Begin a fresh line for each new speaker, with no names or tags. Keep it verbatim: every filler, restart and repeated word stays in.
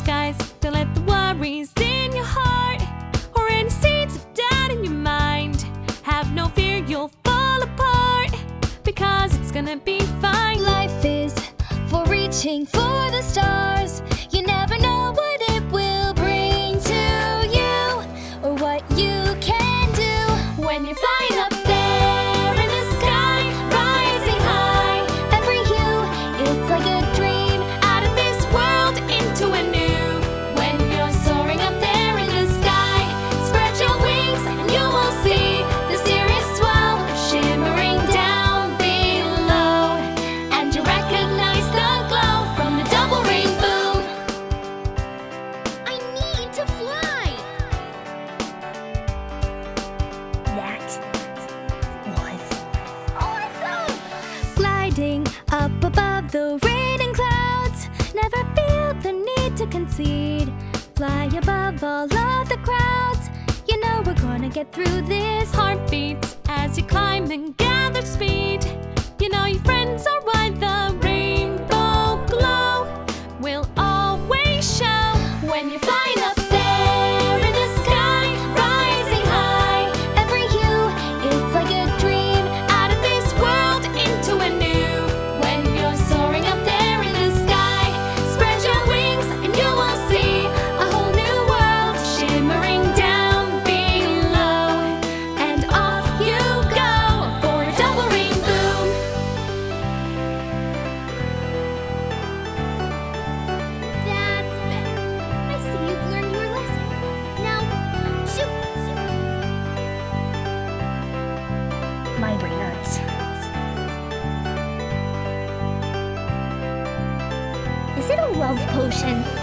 skies. Don't let the worries in your heart or any seeds of doubt in your mind. Have no fear, you'll fall apart, because it's gonna be fine.
Life is for reaching for the stars. You never know what it will bring to you, or what you can do when you're flying up there in the sky, rising high. Every hue, it's like a dream, out of this world into a new. When you're soaring up there in the sky, spread your wings and you will see the Sirius swell shimmering down below, and you recognize the glow from the double rainbow. I need to fly. That was awesome! Gliding up above the rain and clouds, never feel the need to concede. Fly above all of the crowds, you know we're gonna get through this.
Heart beats as you climb and gather speed. You know your friends are why the rainbow glow will always show.
When you're flying up there in the sky, rising high. Every hue, it's like a dream,
Out of this world into a new.
when you're soaring up there in the sky.
Spread your wings and you will see
A whole new world,
shimmering down below,
and off you go for a double rainbow. That's better. I see you've learned your lesson. Now, shoot! My brain hurts. Is it a love potion?